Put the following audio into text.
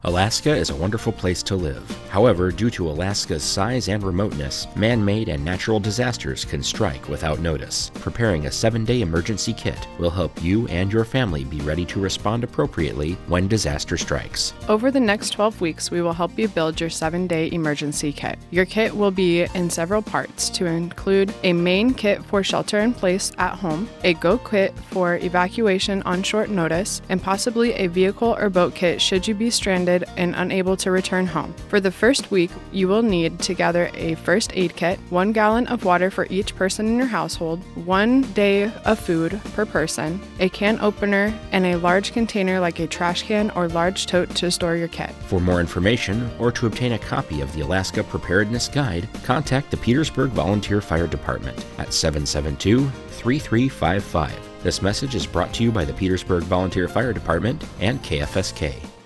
Alaska is a wonderful place to live. However, due to Alaska's size and remoteness, man-made and natural disasters can strike without notice. Preparing a 7-day emergency kit will help you and your family be ready to respond appropriately when disaster strikes. Over the next 12 weeks, we will help you build your 7-day emergency kit. Your kit will be in several parts to include a main kit for shelter in place at home, a go kit for evacuation on short notice, and possibly a vehicle or boat kit should you be stranded and unable to return home. For the first week, you will need to gather a first aid kit, 1 gallon of water for each person in your household, 1 day of food per person, a can opener, and a large container like a trash can or large tote to store your kit. For more information or to obtain a copy of the Alaska Preparedness Guide, contact the Petersburg Volunteer Fire Department at 772-3355. This message is brought to you by the Petersburg Volunteer Fire Department and KFSK.